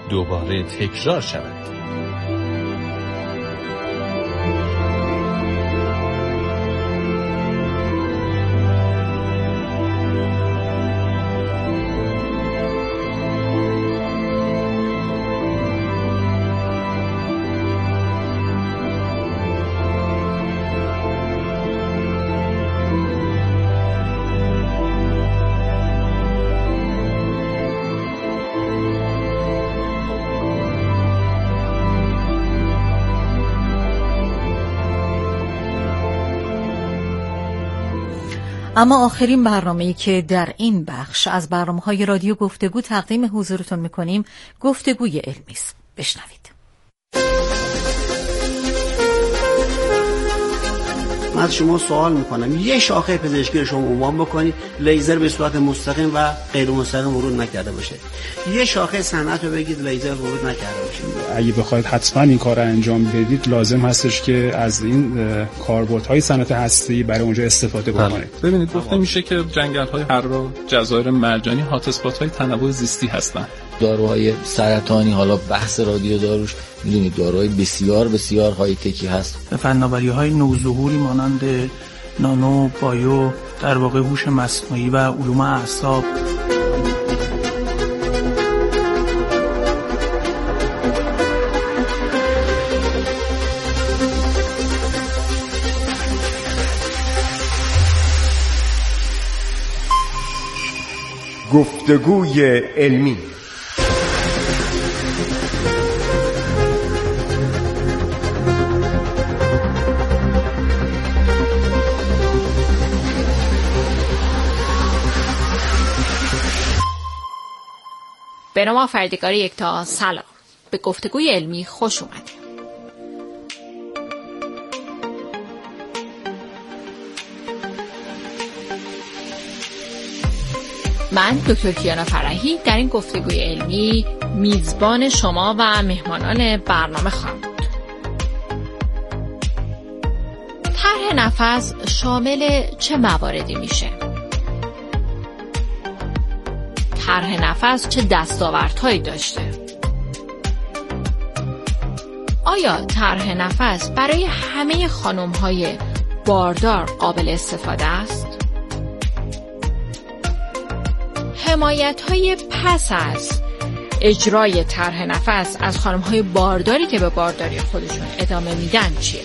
دوباره تکرار شود. اما آخرین برنامه‌ای که در این بخش از برنامه‌های رادیو گفتگو تقدیم حضورتون می‌کنیم گفتگوی علمی است. بشنوید. من از شما سوال میکنم یه شاخه پزشکی رو شما عنوان بکنید لیزر به صورت مستقیم و غیر مستقیم ورود نکرده باشه، یه شاخه صنعت رو بگید لیزر ورود نکرده باشه. اگه بخواید حتما این کار رو انجام بدید لازم هستش که از این کاربردهای صنعت هستی برای اونجا استفاده بکنید. ببینید گفته میشه که جنگل‌های حرا، جزایر مرجانی هات اسپات‌های تنوع زیستی هستن. داروهای سرطانی، حالا بحث رادیو داروش میدونید داروهای بسیار بسیار های تکی هست. فناوری‌های نوظهوری مانند نانو، بایو، در واقع هوش مصنوعی و علوم اعصاب. گفتگوی علمی. به نام آفریدگار یکتا سلام. به گفتگوی علمی خوش اومدید. من دکتر کیانا فرحی در این گفتگوی علمی میزبان شما و مهمانان برنامه خواهم بود. طرح نفس شامل چه مواردی میشه؟ طرح نفس چه دستاوردهایی داشته؟ آیا طرح نفس برای همه خانم‌های باردار قابل استفاده است؟ حمایت‌های پس از اجرای طرح نفس از خانم‌های بارداری که به بارداری خودشون ادامه میدن چیه؟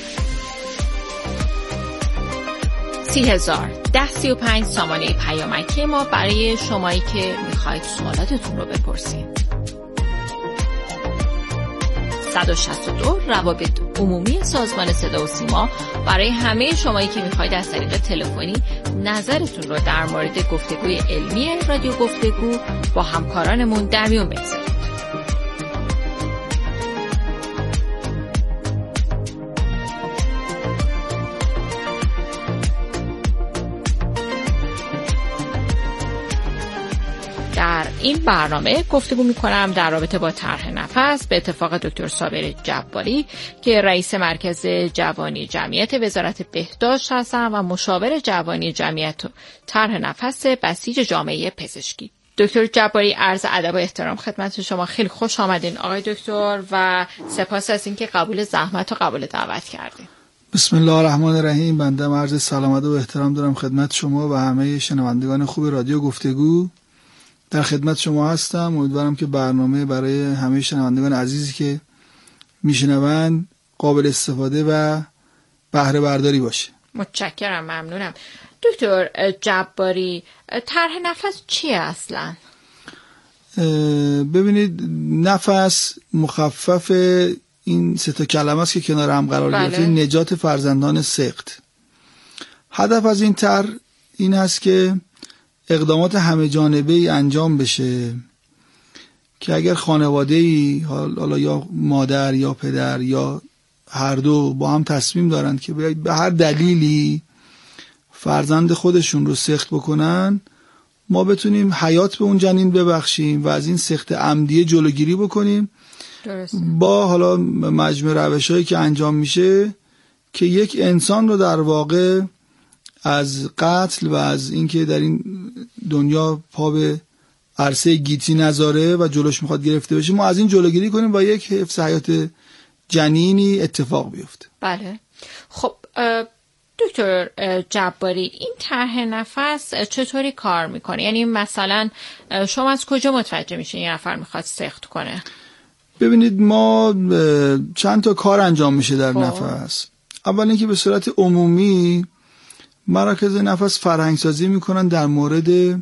30,01035 سامانه پیامکی ما برای شمایی که میخواید سوالاتتون رو بپرسید. 162 روابط عمومی سازمان صدا و سیما برای همه شمایی که میخواید از طریق تلفنی نظرتون رو در مورد گفتگوی علمی رادیو گفتگو با همکارانمون در میون بگذارید. در این برنامه گفتگو می‌کنم در رابطه با طرح نفس به اتفاق دکتر صابر جباری که رئیس مرکز جوانی جمعیت وزارت بهداشت هستند و مشاور جوانی جمعیت طرح نفس بسیج جامعه پزشکی. دکتر جباری، عرض ادب و احترام خدمت شما. خیلی خوش آمدین آقای دکتر و سپاس از اینکه قبول زحمت و قبول دعوت کردین. بسم الله الرحمن الرحیم. بنده عرض سلام و احترام دارم خدمت شما و همه شنوندگان خوب رادیو گفتگو. در خدمت شما هستم. امیدوارم که برنامه برای همه شنوندگان عزیزی که میشنوند قابل استفاده و بهره برداری باشه. متشکرم، ممنونم. دکتر جباری، طرح نفس چیه اصلا؟ ببینید، نفس مخفف این سه تا کلمه است که کنار هم قرار گرفته. نجات فرزندان سقط. هدف از این طرح این است که اقدامات همه جانبه‌ای انجام بشه که اگر خانواده‌ای، حالا یا مادر یا پدر یا هر دو با هم تصمیم دارند که به هر دلیلی فرزند خودشون رو سقط بکنن، ما بتونیم حیات به اون جنین ببخشیم و از این سقط عمدی جلوگیری بکنیم. درست. با حالا مجموع روش‌هایی که انجام میشه که یک انسان رو در واقع از قتل و از اینکه در این دنیا پا به عرصه گیتی نذاره و جلوش میخواد گرفته بشه، ما از این جلوگیری کنیم و یک حفظ حیات جنینی اتفاق بیفته. بله. خب دکتر جباری، این طرح نفس چطوری کار میکنه؟ یعنی مثلا شما از کجا متوجه میشین یه نفر میخواد سقط کنه؟ ببینید ما چند تا کار انجام میشه در نفس. اول اینکه به صورت عمومی مراکز نفس فرهنگسازی میکنن در مورد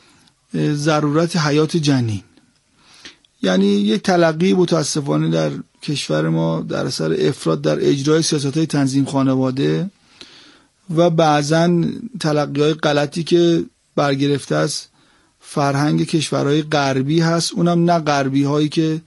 ضرورت حیات جنین. یعنی یک تلقی متاسفانه در کشور ما در اثر افراط در اجرای سیاست‌های تنظیم خانواده و بعضاً تلقی‌های غلطی که برگرفته از فرهنگ کشورهای غربی هست، اونم نه غربی هایی که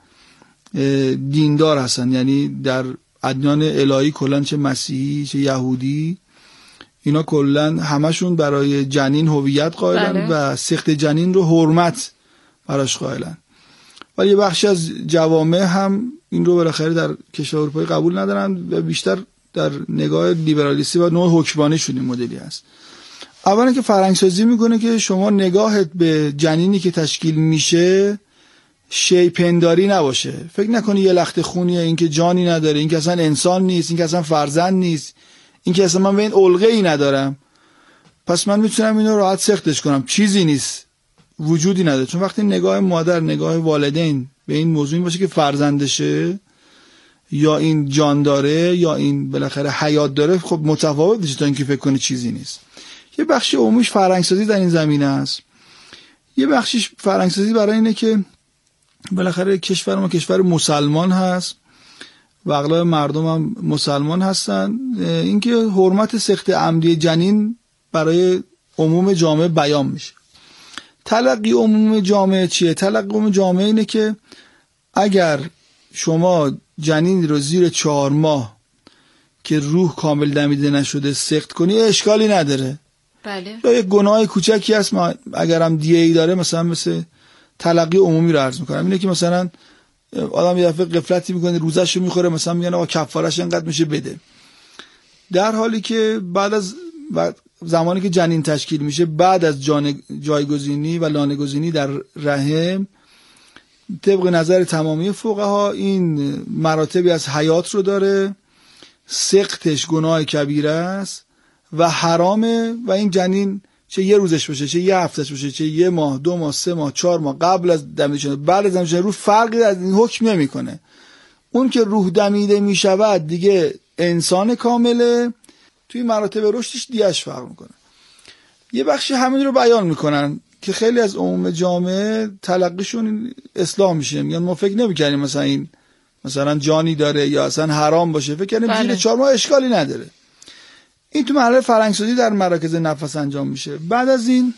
دیندار هستن، یعنی در ادیان الهی کلاً چه مسیحی چه یهودی، اینا کلاً همشون برای جنین هویت قائلن و سقط جنین رو حرمت براش قائلن. ولی یه بخشی از جوامع هم این رو بالاخره در کشور اروپایی قبول ندارن و بیشتر در نگاه لیبرالیستی و نوع حکمرانی شون این مدلی هست. اولا که فرهنگسازی میکنه که شما نگاهت به جنینی که تشکیل میشه شیپنداری نباشه، فکر نکنی یه لخت خونیه، این که جانی نداره، این که اصلا انسان نیست، این که اصلا فرزند نیست، این که اصلا من به این علقه ای ندارم پس من میتونم اینو راحت سختش کنم، چیزی نیست، وجودی نداره. چون وقتی نگاه مادر، نگاه والدین به این موضوع این باشه که فرزندشه یا این جان داره یا این بالاخره حیات داره، خب متفاوت میشه تا اینکه فکر کنی چیزی نیست. یه بخشی عمومیش فرهنگسازی در این زمینه است. یه بخشیش فرهنگسازی برای اینه که بالاخره کشور ما کشور مسلمان هست و اغلب مردم هم مسلمان هستن، اینکه حرمت سقط عمدی جنین برای عموم جامعه بیان میشه. تلقی عموم جامعه چیه؟ تلقی عموم جامعه اینه که اگر شما جنین رو زیر 4 ماه که روح کامل دمیده نشده سقط کنی اشکالی نداره. بله. یا یک گناه کوچکی هست، اگرم دیه ای داره مثل تلقی عمومی رو عرض میکنم، اینه که مثلا آدم یه دفعه غفلتی میکنه روزش رو میخوره، مثلا میگن آقا کفارش اینقدر میشه بده، در حالی که بعد از زمانی که جنین تشکیل میشه، بعد از جایگزینی و لانه‌گزینی در رحم، طبق نظر تمامی فقها این مراتبی از حیات رو داره، سقطش گناه کبیره است و حرامه و این جنین چه یه روزش باشه، چه یه هفتهش باشه، چه 1 ماه 2 ماه 3 ماه 4 ماه قبل از دمیده شدن بعد از دمیده شدن، روح فرقی از این حکم نمیکنه. اون که روح دمیده میشود دیگه انسان کامله، توی مراتب رشدش دیگه‌اش فرق میکنه. یه بخشی همین رو بیان میکنن که خیلی از عموم جامعه تلقیشون اصلاح میشه، میگن ما فکر نمی‌کردیم مثلا این مثلا جانی داره یا اصلا حرام باشه، فکر کردیم زیر 4 ماه اشکالی نداره. این تو مرحله فرهنگسازی در مراکز نفس انجام میشه. بعد از این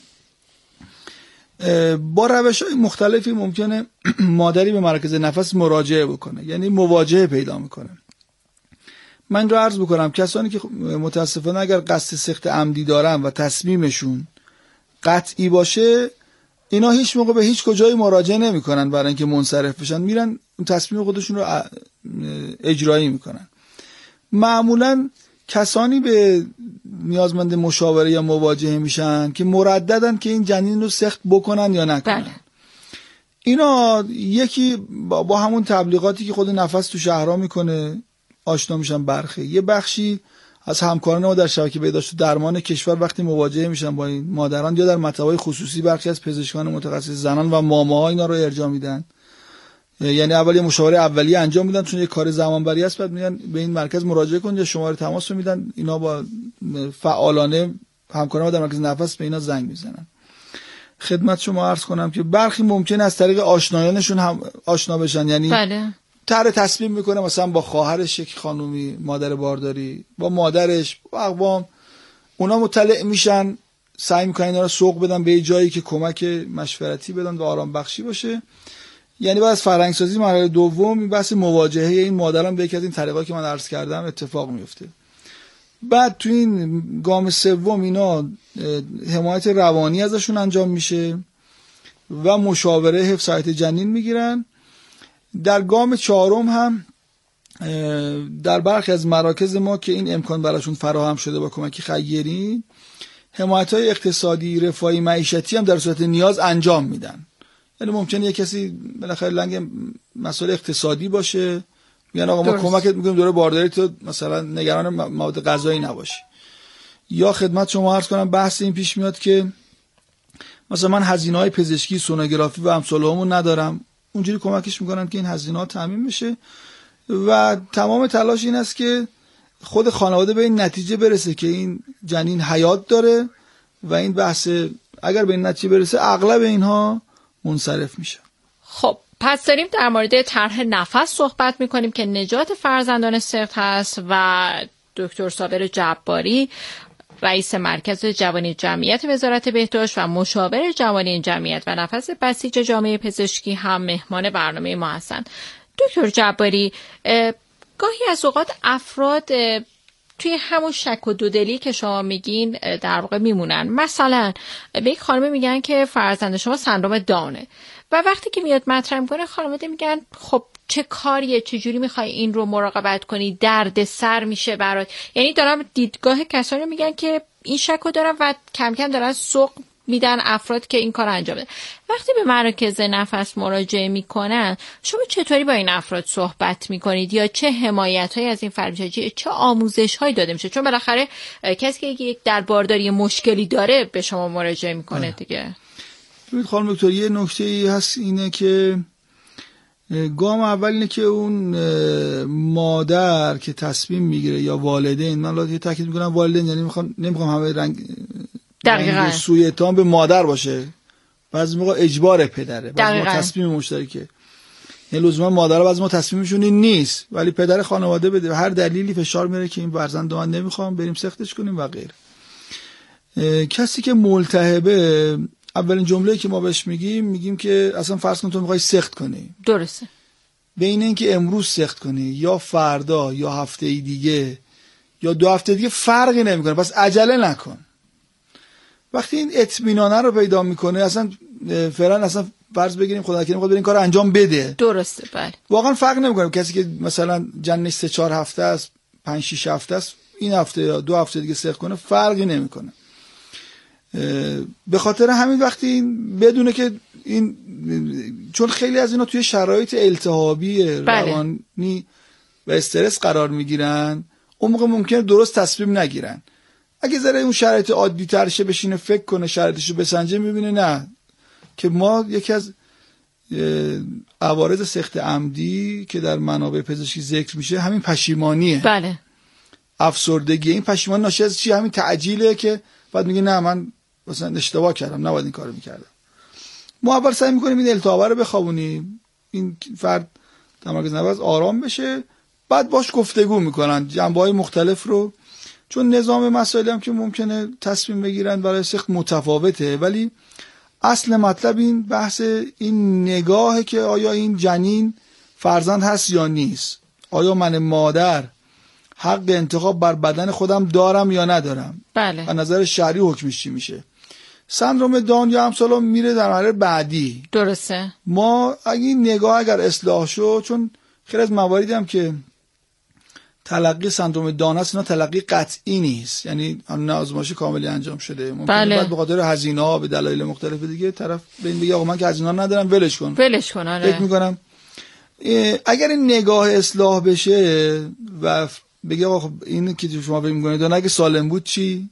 با روش‌های مختلفی ممکنه مادری به مراکز نفس مراجعه بکنه، یعنی مواجهه پیدا میکنه. من رو عرض بکنم کسانی که متاسفانه اگر قصد سقط عمدی دارن و تصمیمشون قطعی باشه، اینا هیچ موقع به هیچ کجای مراجعه نمیکنن برای اینکه منصرف بشن، میرن اون تصمیم خودشون رو اجرایی میکنن. معمولا کسانی به نیازمند مشاوره یا مواجهه میشن که مرددن که این جنین رو سقط بکنن یا نکنن. بله. اینا یکی با همون تبلیغاتی که خود نفس تو شهرها میکنه آشنا میشن برخی، یه بخشی از همکاران ما در شبکه بهداشت درمان کشور وقتی مواجهه میشن با این مادران یا در مطب‌های خصوصی برخی از پزشکان متخصص زنان و ماماها اینا رو ارجاع میدن، یعنی اول یه مشاوره اولیه انجام میدن چون یه کار زمانبری است، بعد میگن به این مرکز مراجعه کن یا شماره تماس رو میدن، اینا با فعالانه همکاران ما در مرکز نفس به اینا زنگ میزنن. خدمت شما عرض کنم که برخی ممکنه از طریق آشنایانشون هم آشنا بشن، یعنی بله. طرح تصمیم میکنه مثلا با خواهرش یک خانومی مادر بارداری، با مادرش، با اقوام، اونا مطلع میشن، سعی میکنن اینا رو سوق بدن به جایی که کمک مشورتی بدن و آرام بخشی باشه. یعنی بعد از فرهنگسازی مرحله دوم این بحث مواجهه این مادران به یکی از این طریقایی که من عرض کردم اتفاق میفته. بعد تو این گام سوم اینا حمایت روانی ازشون انجام میشه و مشاوره حفظ حیات جنین میگیرن. در گام 4 هم در برخی از مراکز ما که این امکان براشون فراهم شده با کمک خیری، حمایت‌های اقتصادی، رفاهی، معیشتی هم در صورت نیاز انجام میدن. یعنی ممکنه یه کسی بالاخره لنگ مسائل اقتصادی باشه، میگن آقا ما کمکت میکنیم دوره بارداری تو مثلا نگران مواد غذایی نباشی. یا خدمت شما عرض کنم بحث این پیش میاد که مثلا من هزینه‌های پزشکی، سونوگرافی و امثالهامون ندارم، اونجوری کمکش میکنن که این هزینه‌ها تامین بشه و تمام تلاش این است که خود خانواده به این نتیجه برسه که این جنین حیات داره و این بحث اگر به این نتیجه برسه اغلب اینها منصرف میشه. خب پس داریم در مورد طرح نفس صحبت میکنیم که نجات فرزندان سقط هست و دکتر صابر جباری رئیس مرکز جوانی جمعیت وزارت بهداشت و مشاور جوانی جمعیت و نفس بسیج جامعه پزشکی هم مهمان برنامه ما هستند. دکتر جباری، گاهی از اوقات افراد توی همون شک و دودلی که شما میگین در واقع میمونن. مثلا به یک خانم میگن که فرزند شما سندرم دانه و وقتی که میاد مطرح میکنه خانواده میگن خب چه کاریه، چجوری میخوای این رو مراقبت کنی، درد سر میشه برات. یعنی دارم دیدگاه کسانی رو میگن که این شک رو دارن و کم کم دارن سوق میدن افراد که این کار انجام بده. وقتی به مراکز نفس مراجعه میکنن شما چطوری با این افراد صحبت میکنید یا چه حمایت‌هایی از این فرمایشی، چه آموزش‌هایی داده میشه؟ چون بالاخره کسی که یک در بارداری مشکلی داره به شما مراجعه میکنه دیگه. ببینید خانم دکتر، یه نکته‌ای هست اینه که گام اول اینه که اون مادر که تصمیم میگیره یا والدین، من البته تاکید میکنم والدین، یعنی نمیخوام همه رنگ سوی اتهام به مادر باشه، بعضی موقع اجبار پدره، بعضی موقع تصمیم مشترکه، یعنی لزوما مادر بعضی موقع تصمیمشون این نیست ولی پدر خانواده بده هر دلیلی فشار میاره که این فرزند من نمیخوام، بریم سختش کنیم و غیره. کسی که ملتهبه اولین جمله‌ای که ما بهش میگیم که اصلا فرض کن تو میخوای سخت کنی، درسته، بین این که امروز سخت کنی یا فردا یا هفته دیگه یا 2 هفته دیگه فرقی نمیکنه، پس عجله نکن. وقتی این اطمینانه رو پیدا میکنه اصلا فعلا اصلا فرض بگیریم خدا نکنه میخواد این کارو انجام بده، درسته، بله، واقعا فرق نمیکنه. کسی که مثلا جنش 3-4 هفته است، 5-6 هفته است، این هفته یا 2 هفته دیگه سخت کنه فرقی نمیکنه. به خاطر همین وقتی بدونه که این، چون خیلی از اینا توی شرایط التهابی روانی و استرس قرار میگیرن، اون موقع ممکنه درست تصمیم نگیرن. اگه ذره اون شرایط عادی تر شه، بشینه فکر کنه، شرایطشو بسنجه، میبینه نه که ما یکی از عوارض سقط عمدی که در منابع پزشکی ذکر میشه همین پشیمانیه، بله، افسردگی. این پشیمانی ناشی از چی؟ همین تعجیله که بعد میگه نه من مثلا اشتباه کردم، نباید این کارو میکردم. ما اول سعی میکنیم این التهاب رو بخوابونیم، این فرد در مرکز نفس آرام بشه، بعد باش گفتگو میکنن جنبه‌های مختلف رو، چون نظام مسائلی هم که ممکنه تصمیم بگیرن برای سقط متفاوته، ولی اصل مطلب این بحث این نگاهه که آیا این جنین فرزند هست یا نیست، آیا من مادر حق انتخاب بر بدن خودم دارم یا ندارم، بله، و نظر شرعی حکمش چی میشه. سندرم دان یا امثال میره در مرحله بعدی، درسته. ما این نگاه اگر اصلاح شد، چون خیلی از مواردی هم که تلقی سندرم دان است اینا تلقی قطعی نیست، یعنی نه آزمایش کاملی انجام شده، ممکنه بله، بعد به خاطر هزینه‌ها به دلایل مختلف دیگه طرف به این بگه آقا من که هزینه‌ها ندارم ولش کن. آره. فکر می‌کنم اگر این نگاه اصلاح بشه و بگه آقا این که شما فکر می‌کنید دان اگه سالم بود چی؟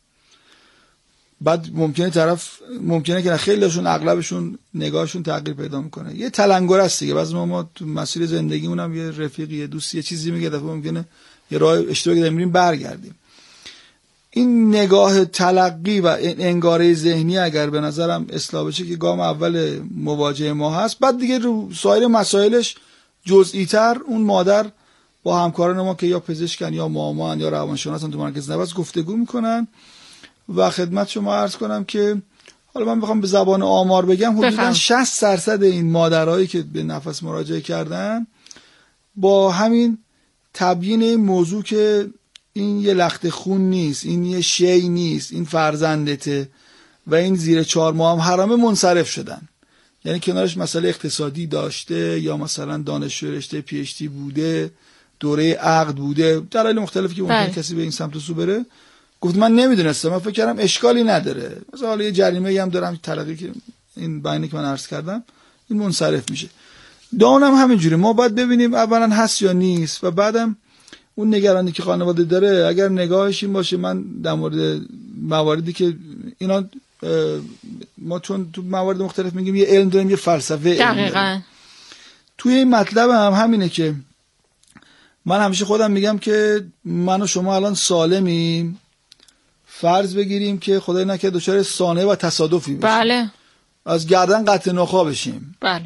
بعد ممکنه که خیلیشون اغلبشون نگاهشون تغییر پیدا میکنه. یه تلنگر است دیگه، بعضی ما تو مسیر زندگیمون هم یه رفیقی، یه دوستی، یه چیزی میگه، دفعه ممکنه یه راه اشتباهی داریم برگردیم. این نگاه تلقی و انگاره ذهنی اگر به نظرم اصلاح بشه که گام اول مواجهه ما هست، بعد دیگه رو سایر مسائلش جزئی تر اون مادر با همکاران ما که یا پزشکن یا معاون یا روانشناسن تو مرکز نفس گفتگو میکنن. و خدمت شما عرض کنم که حالا من بخوام به زبان آمار بگم حدوداً 60% این مادرایی که به نفس مراجعه کردن با همین تبیین این موضوع که این یه لخت خون نیست، این یه شی نیست، این فرزندته و این زیر 4 ماه هم حرامه، منصرف شدن. یعنی کنارش مسئله اقتصادی داشته یا مثلا دانشجو رشته پی اچ دی بوده، دوره عقد بوده، دلایل مختلفی که ممکنه کسی به این سمت و سو بره. گفت من نمیدونستم، من فکر کردم اشکالی نداره، مثلا حالا یه جریمه‌ای هم دارم تلقی که این بیانی که من عرض کردم این منصرف میشه. دان هم همینجوری، ما باید ببینیم اولا هست یا نیست و بعدم اون نگرانی که خانواده داره اگر نگاهش این باشه. من در مورد مواردی که اینا ما چون تو موارد مختلف میگیم یه علم داریم یه فلسفه دقیقاً توی این مطلب هم همینه که من همیشه خودم میگم که من و شما الان سالمیم، فرض بگیریم که خدای نکنه دچار صانعه و تصادفی بشیم، بله، از گردن قطع نخا بشیم، بله،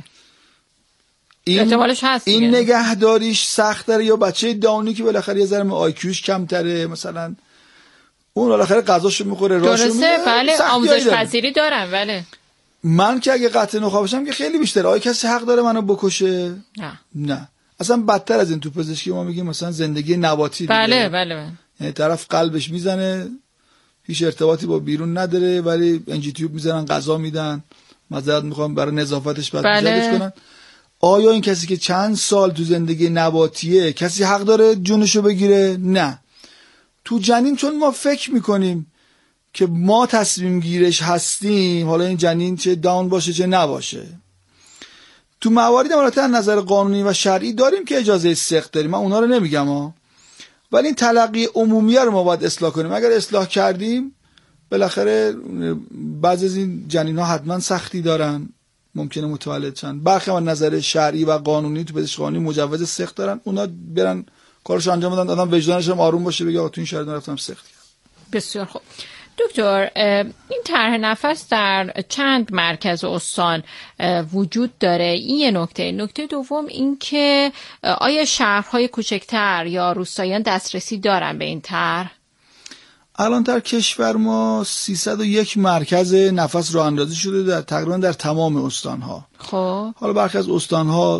احتمالش هست. این نگهداریش سخت داره. یا بچه داونی که بالاخره یه ذره آیکیوش کمتره، مثلا اون بالاخره غذاشو میخوره، راشو میره، بله، آموزش پذیری دارن. بله، من که اگه قطع نخا بشم که خیلی بیشتره. آیا کسی حق داره منو بکشه؟ نه. اصلا بدتر از این تو پزشکی ما میگیم مثلا زندگی نباتی. بله بله. یعنی طرف قلبش میزنه، هیچ ارتباطی با بیرون نداره، ولی انجی تیوب میزنن، غذا میدن، معذرت میخوام برای نظافتش بعد بزرگش کنن. آیا این کسی که چند سال تو زندگی نباتیه کسی حق داره جونشو بگیره؟ نه. تو جنین چون ما فکر میکنیم که ما تصمیم گیرش هستیم، حالا این جنین چه داون باشه چه نباشه، تو مواردی البته از نظر قانونی و شرعی داریم که اجازه سخت داریم، من اونا رو نمیگم ولی این تلقی عمومی رو ما باید اصلاح کنیم. اگر اصلاح کردیم بالاخره بعضی از این جنین ها حتما سختی دارن، ممکنه متولد شن. برخی از نظر شرعی و قانونی تو پزشکی قانونی مجوز سخت دارن، اونا برن کارش انجام بدن، آدم وجدانش هم آروم باشه بگه آقا تو این شرایط رفتم سختی. بسیار خوب دکتر، این طرح نفس در چند مرکز استان وجود داره، این یه نکته. نکته دوم این که آیا شهرهای کوچکتر یا روستاییان دسترسی دارن به این طرح؟ الان در کشور ما 301 مرکز نفس راه اندازی شده در تقریبا در تمام استانها. خب حالا برخی از استانها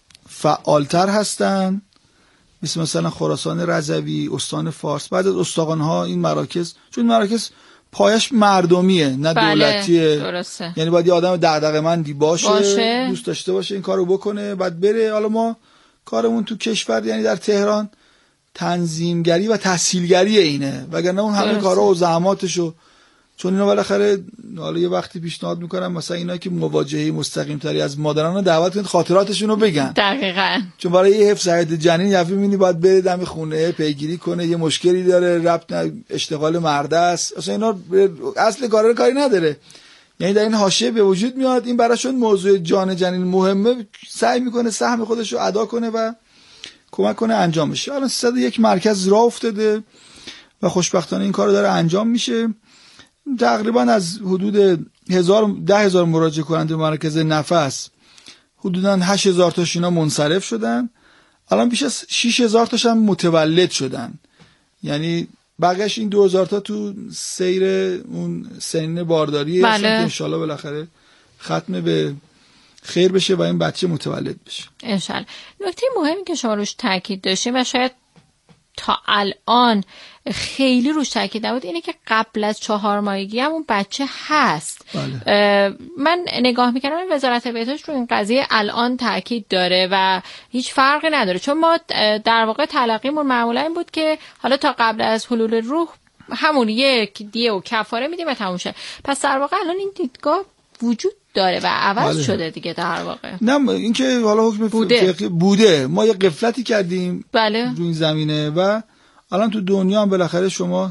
فعالتر هستن، مثلا خراسان رضوی، استان فارس. بعد از استانها این مراکز، چون مراکز پایش مردمیه نه دولتیه، درسته. یعنی باید یه آدم دغدغه‌مندی باشه، دوست داشته باشه این کارو بکنه بعد بره. حالا ما کارمون تو کشور یعنی در تهران تنظیمگری و تسهیلگری اینه، وگرنه اون همه کارا و زحماتشو، چون اینا بالاخره حالا یه وقتی پیشنهاد میکنم مثلا اینا که مواجهه مستقیم تری از مادران رو دعوت کنید خاطراتشون رو بگن. دقیقاً. چون برای یه حفظ حیات جنین یه میبینی باید بره دم خونه پیگیری کنه، یه مشکلی داره، ربط اشتغال مرده است، اصلا اینا اصل کارا رو کاری نداره. یعنی در این حاشیه به وجود میاد، این براشون موضوع جان جنین مهمه، سعی میکنه سهم خودش رو ادا کنه و کمک کنه انجام بشه. الان 301 مرکز راه افتاده و خوشبختانه این کار داره انجام میشه. تقریبا از حدود 10,000 مراجعه کننده مرکز نفس حدوداً 8,000 تاش اینا منصرف شدن. الان بیش از 6,000 تاش هم متولد شدن، یعنی بقیش این 2,000 تا تو سیر اون سنین بارداریه. بله. که انشالله بالاخره ختم به خیر بشه و این بچه متولد بشه انشالله. نکته مهمی که شما روش تاکید داشتیم و شاید تا الان خیلی روش تاکید نبود اینه که قبل از 4 ماهگی هم اون بچه هست. بله. من نگاه میکنم وزارت بهداشت رو این قضیه الان تاکید داره و هیچ فرقی نداره، چون ما در واقع تلقیمون معمولا این بود که حالا تا قبل از حلول روح همون یک دیه و کفاره میدیم و تموم شه. پس در واقع الان این دیدگاه وجود داره و عوض شده دیگه در واقع. نه این که حالا حکم بوده ما یه غفلتی کردیم بله. رو این زمینه و الان تو دنیا هم بالاخره شما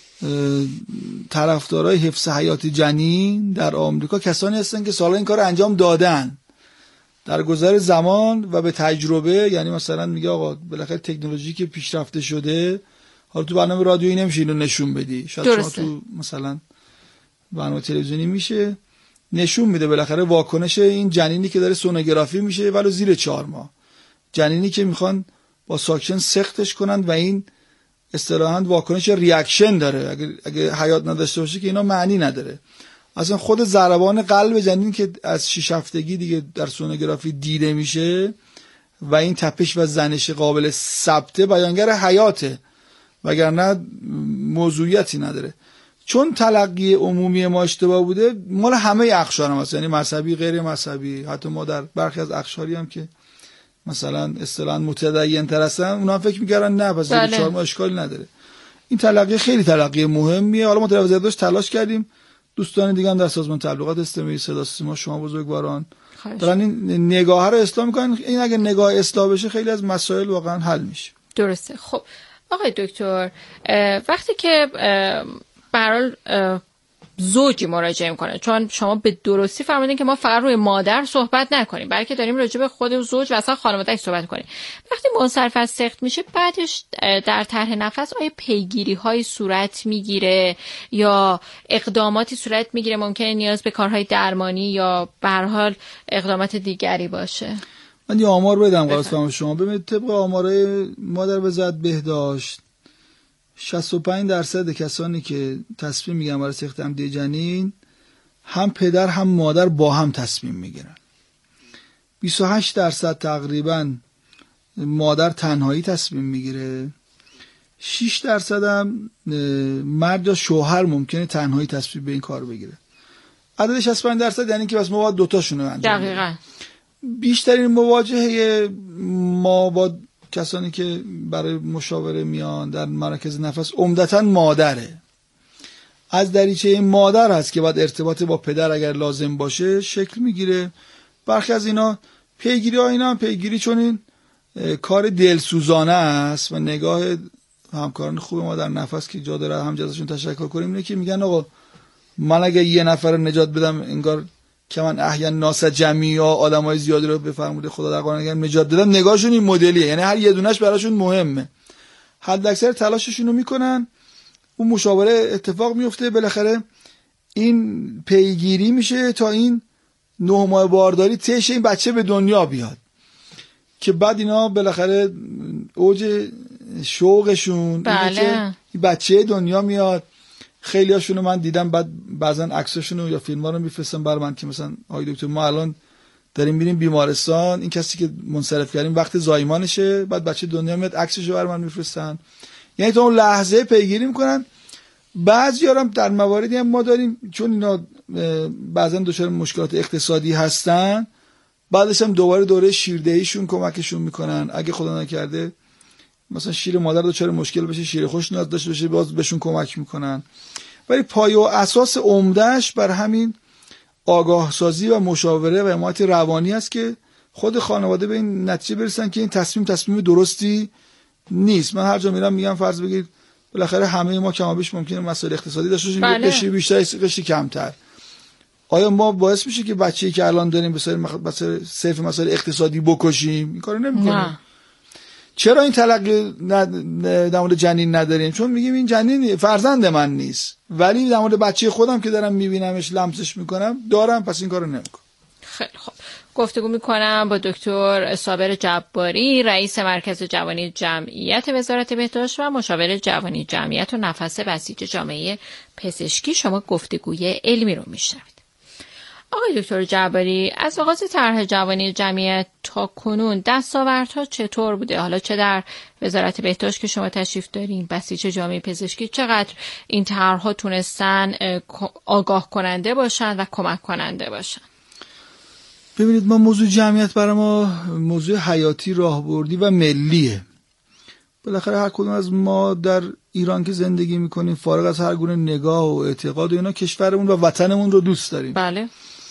طرفدارای حفظ حیات جنین در آمریکا کسانی هستن که سالا این کار انجام دادن در گذر زمان و به تجربه. یعنی مثلا میگه آقا بالاخره تکنولوژی که پیشرفته شده، حالا تو برنامه رادیویی نمیشه اینو نشون بدی، شاید شما تو مثلا برنامه تلویزیونی میشه نشون میده بالاخره واکنش این جنینی که داره سونوگرافی میشه ولو زیر 4 ماه، جنینی که میخوان با ساکشن سختش کنن و این اصطلاحاً واکنش ریاکشن داره، اگه حیات نداشته باشه که اینا معنی نداره. اصلا خود ضربان قلب جنین که از 6 هفتگی دیگه در سونوگرافی دیده میشه و این تپش و زنش قابل ثبته بیانگر حیاته، وگرنه موضوعیتی نداره. چون تلقی عمومی ما اشتباه بوده، مال همه اقشار هم هست، یعنی مذهبی غیر مذهبی، حتی ما در برخی از اقشاری هم که مثلا اصطلاحاً متدین تر هستن اونا فکر می‌کردن نه پس 4 ماه اشکالی نداره. این تلقی خیلی تلقی مهمیه. حالا ما در وزارت بهداشت تلاش کردیم دوستان دیگه هم در سازمان تبلیغات اجتماعی صدا سیما، شما بزرگواران دارن این نگاه رو اصلاح میکنن. این اگه نگاه اصلاح بشه خیلی از مسائل واقعا حل میشه. درسته. خب آقای دکتر، وقتی که به هر حال زوجی مراجعه میکنه، چون شما به درستی فرمودین که ما فقط روی مادر صحبت نکنیم، بلکه داریم راجع به خود زوج و اصلا خانواده‌اش صحبت کنیم. وقتی منصرف از سقط میشه، بعدش در طرح نفس آیا پیگیری های صورت میگیره یا اقداماتی صورت میگیره؟ ممکنه نیاز به کارهای درمانی یا به هر حال اقدامات دیگری باشه؟ من یه آمار بدم قاصد شما. ببینید طبق آمارهای ما در وزارت بهداشت 65% کسانی که تصمیم میگیرن برای سقط عمدی جنین هم پدر هم مادر با هم تصمیم میگیرن. 28% تقریبا مادر تنهایی تصمیم میگیره. 6% هم مرد یا شوهر ممکنه تنهایی تصمیم به این کار بگیره. عدد 65% یعنی که بس ما باید دوتاشون رو انجام بدیم. دقیقاً. بیشترین مواجهه ما با کسانی که برای مشاوره میان در مراکز نفس عمدتاً مادره. از دریچه مادر هست که باید ارتباط با پدر اگر لازم باشه شکل میگیره. برخی از اینا پیگیری ها، اینا هم پیگیری چون این کار دلسوزانه است و نگاه همکاران خوب ما در نفس که جا داره هم ازشون تشکر کنیم اینه که میگن آقا من اگه یه نفر رو نجات بدم انگار که من احیا ناس جمعی ها آدمای زیادی رو به فرموده خدا در قرآن اگر نجات دادم، نگاهشون این مدلیه، یعنی هر یه دونش براشون مهمه، حد اکثر تلاششون رو میکنن، اون مشاوره اتفاق میفته، بالاخره این پیگیری میشه تا این 9 ماه بارداری تهش این بچه به دنیا بیاد که بعد اینا بالاخره اوج شوقشون اینه که این بچه دنیا میاد. خیلی هاشونو من دیدم بعد بعضا عکساشونو یا فیلم‌ها رو میفرستن برای من که مثلا آقای دکتر ما الان داریم میریم بیمارستان، این کسی که منصرف کردیم وقت زایمانشه، بعد بچه دنیا میاد عکسشو برای من میفرستن، یعنی تا اون لحظه پیگیری میکنن. بعضی‌ها هم در مواردی هم ما داریم چون اینا بعضا دچار مشکلات اقتصادی هستن، بعدش هم دوباره دوره شیردهیشون کمکشون میکنن. اگه خدا نکرده مثلا شیر مادر دچار مشکل بشه، شیر خوش نیاز داشته باشه، باز بهشون کمک میکنن. ولی پایه و اساس عمدهش بر همین آگاه سازی و مشاوره و حمایت روانی است که خود خانواده به این نتیجه برسن که این تصمیم درستی نیست. من هر جا میرم میگم فرض بگید بالاخره همه ما کم و بیش ممکنه مسائل اقتصادی داشته باشیم، بله. قشری بیشتر قشری کمتر. آیا ما باعث میشه که بچه‌ای که الان داریم به صرف مسائل اقتصادی بکشیم؟ این کارو نمی‌کنیم. چرا این تلقی در مورد جنین نداریم؟ چون میگیم این جنین فرزند من نیست، ولی در مورد بچه خودم که دارم میبینمش لمسش میکنم دارم، پس این کارو نمیکنم. خیلی خوب. گفتگو میکنم با دکتر صابر جباری، رئیس مرکز جوانی جمعیت وزارت بهداشت و مشاور جوانی جمعیت و نفس بسیج جامعه پزشکی. شما گفتگوی علمی رو میشنوید. آقای دکتر جباری، از آغاز طرح جوانی جمعیت تا کنون دستاوردها چطور بوده؟ حالا چه در وزارت بهداشت که شما تشریف دارین، بسیج جامعه پزشکی، چقدر این طرحها تونستن آگاه کننده باشن و کمک کننده باشن؟ ببینید ما موضوع جمعیت برای ما موضوع حیاتی، راهبردی و ملیه. بالاخره هر کدوم از ما در ایران که زندگی میکنیم فارغ از هر گونه نگاه و اعتقاد و اینا کشورمون و وطنمون رو دوست داریم. بله.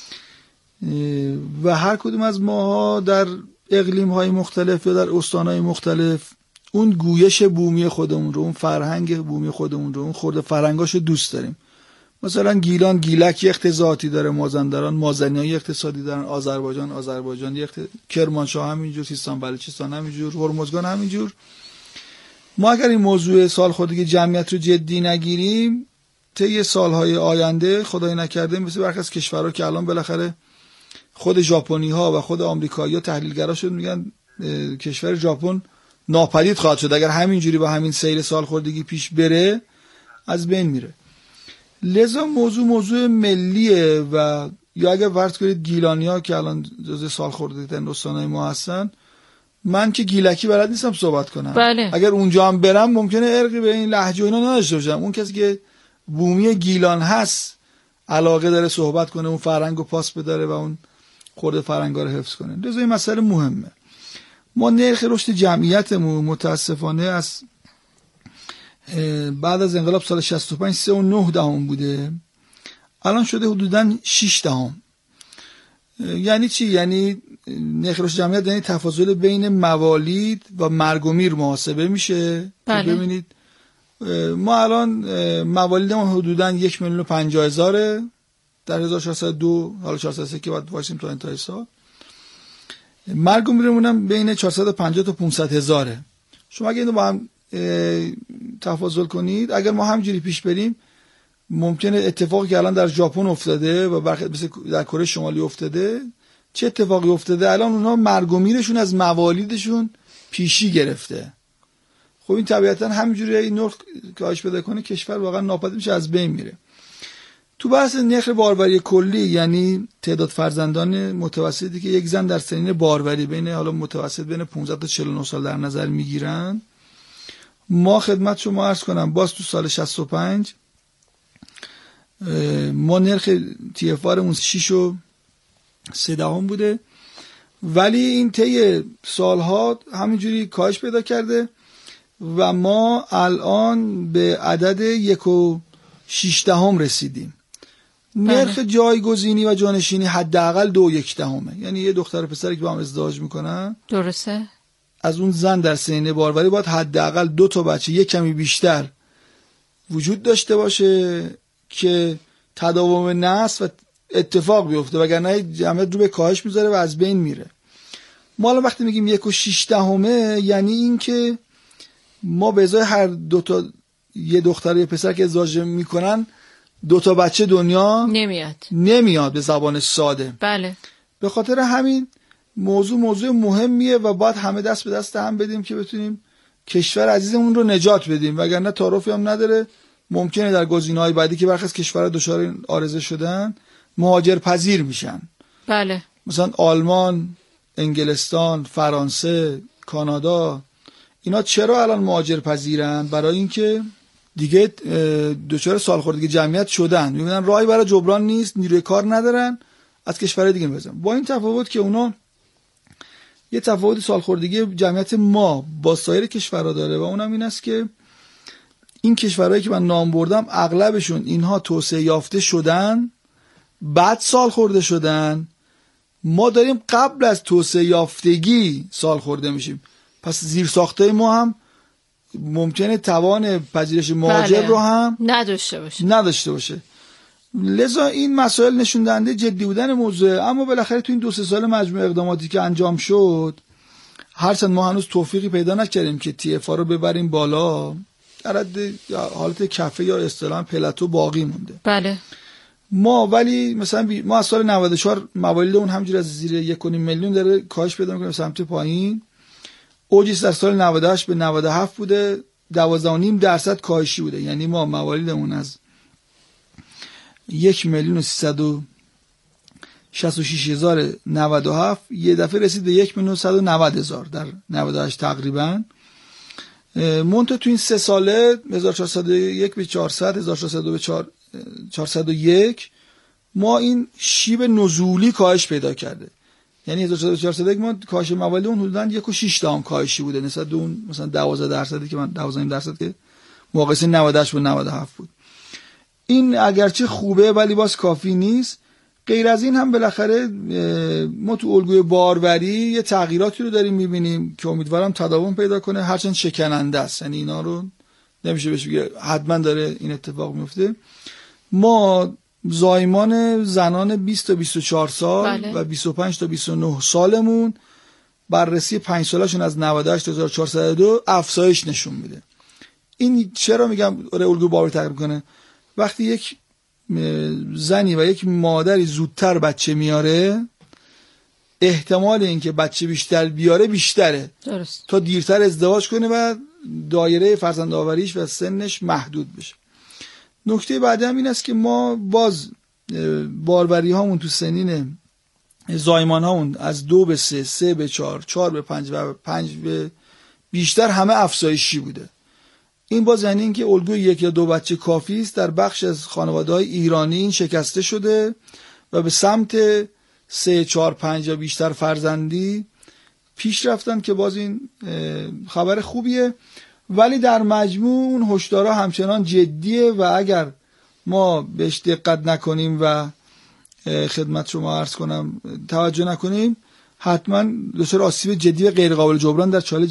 و هر کدوم از ما در اقلیم‌های مختلف یا در استان‌های مختلف اون گویش بومی خودمون رو، اون فرهنگ بومی خودمون رو، اون خورده فرهنگاشو دوست داریم. مثلا گیلان گیلک اقتصادی داره، مازندران مازنیای اقتصادی دارن، آذربایجان کرمانشاه همینجور، سیستان بلوچستان همینجور، هرمزگان همینجور. ما اگر این موضوع سالخوردگی جمعیت رو جدی نگیریم طی سالهای آینده خدای نکرده مثل برخی از کشورها که الان بالاخره خود ژاپنی‌ها و خود آمریکایی‌ها تحلیلگرا شد میگن کشور ژاپن ناپدید خواهد شد اگر همینجوری با همین سیر سالخوردگی پیش بره، از بین میره. لذا موضوع ملیه و یا اگر فرض کنید گیلانی‌ها که الان جزء سالخوردگی استان‌های ما هستن، من که گیلکی بلد نیستم صحبت کنم. بله. اگر اونجا هم برم ممکنه ارقی به این لهجه اینا نداشته باشم. اون کسی که بومی گیلان هست علاقه داره صحبت کنه، اون فرهنگو پاس بداره و اون خورده فرهنگا رو حفظ کنه. لذا این مسئله مهمه. ما نرخ رشد جمعیتمون متاسفانه از بعد از انقلاب سال 65 3.9 بوده، الان شده حدوداً 6 یعنی چی؟ یعنی نرخ رشد جمعیت یعنی تفاضل بین موالید و مرگ و میر محاسبه میشه. بله. ببینید ما الان موالیدمون حدوداً 1,050,000 در 1402 حالا 403 که باید وایسیم تا انتهای سال. مرگ و میرمون هم بین 450 تا 500,000. شما اگه اینو با هم تفاضل کنید، اگر ما همجوری پیش بریم ممکنه اتفاقی که الان در ژاپن افتاده و مثل در کره شمالی افتاده، چه اتفاقی افتاده؟ الان اونها مرگ و میرشون از موالیدشون پیشی گرفته. خب این طبیعتا همینجوری این نرخ کاهش پیدا کنه، کشور واقعا ناپدید میشه، از بین میره. تو بحث نرخ باروری کلی، یعنی تعداد فرزندان متوسطی که یک زن در سنین باروری بین حالا متوسط بین 15 تا 49 سال در نظر میگیرن، ما خدمت شما عرض کنم باز تو سال 65 ما نرخ TFRمون 6.3 بوده، ولی این طی سالها همینجوری کاهش پیدا کرده و ما الان به عدد 1.6 رسیدیم. نرخ جایگزینی و جانشینی حداقل 2.1، یعنی یه دختر و پسری که با هم ازدواج میکنن، درسته، از اون زن در سن باروری باید حداقل 2 تا بچه یک کمی بیشتر وجود داشته باشه که تداوم نسل و اتفاق بیفته، وگرنه جمعیت رو به کاهش میذاره و از بین میره. ما الان وقتی میگیم 1.6 یعنی این که ما به ازای هر 2 تا یه دختر و یه پسر که ازدواج میکنن 2 تا بچه دنیا نمیاد به زبان ساده. بله. به خاطر همین موضوع مهمیه و باید همه دست به دست هم بدیم که بتونیم کشور عزیزمون رو نجات بدیم، وگرنه تعارفی هم نداره. ممکنه در گزینه‌های بعدی که برخی از کشورها دچار عارضه شدن مهاجر پذیر میشن. بله. مثلا آلمان، انگلستان، فرانسه، کانادا، اینا چرا الان مهاجر پذیرن؟ برای اینکه دیگه دچار سالخوردگی جمعیت شدن، میبینن راهی برای جبران نیست، نیروی کار ندارن، از کشورهای دیگه می‌برن. با این تفاوت که اونا یه تفاوت سالخوردگی جمعیت ما با سایر کشورها داره و اونم این است که این کشورهایی که من نام بردم اغلبشون اینها توسعه یافته شدن، بعد سالخورده شدن. ما داریم قبل از توسعه یافتگی سالخورده میشیم، پس زیرساختای ما هم ممکنه توان پذیرش مهاجر رو هم نداشته باشه. لذا این مسائل نشون دهنده جدی بودن موضوع. اما بالاخره تو این 2-3 سال مجموع اقداماتی که انجام شد، هرچند ما هنوز توفیقی پیدا نکردیم که TFR رو ببریم بالا، در حالت کفه یا اصطلاحاً پلاتو باقی مونده. بله. ما ولی مثلا ما از سال 94 موالید اون همینجوری از زیر 1.5 میلیون داره کاهش پیدا میکنه سمت پایین. اوجش در سال 98 به 97 بوده، 12.5% کاهشی بوده. یعنی ما موالیدمون از 1,366,097 یه دفعه رسید به 1,190,000 در 98 تقریبا. منتها تو این 3 ساله 1401 به 400 1402 به 401 ما این شیب نزولی کاهش پیدا کرده. یعنی 1401 ما کاهش موالید اون حدوداً 1.6 کاهشی بوده نسبت به اون مثلا 12% که من 12.5% که مقایسه 98 با 97 بود. این اگرچه خوبه ولی باز کافی نیست. غیر از این هم بالاخره ما تو الگوی باروری یه تغییراتی رو داریم میبینیم که امیدوارم تداوم پیدا کنه، هرچند شکننده است. یعنی اینا رو نمیشه بهش بگه حتما داره این اتفاق میفته. ما زایمان زنان 20 تا 24 سال بله. و 25 تا 29 سالمون بررسی 5 سالشون از 98 تا 1402 افزایش نشون میده. این چرا میگم الگوی باروری تغییر کنه؟ وقتی یک زنی و یک مادری زودتر بچه میاره، احتمال اینکه بچه بیشتر بیاره بیشتره. درست. تا دیرتر ازدواج کنه و دایره فرزندآوریش و سنش محدود بشه. نکته بعدی هم این است که ما باز باروری هامون تو سنین زایمان هامون از 2 به 3، 3 به 4، 4 به 5 و 5 به بیشتر همه افزایشی بوده. این باز یعنی این که الگوی 1 یا 2 بچه کافی است. در بخش از خانواده‌های ایرانی این شکسته شده و به سمت 3، 4، 5 یا بیشتر فرزندی پیش رفتن که باز این خبر خوبیه. ولی در مجموع اون هشدارها همچنان جدیه و اگر ما بهش دقت نکنیم و خدمت شما عرض کنم توجه نکنیم، حتما دچار آسیب جدی و غیر قابل جبران در چاله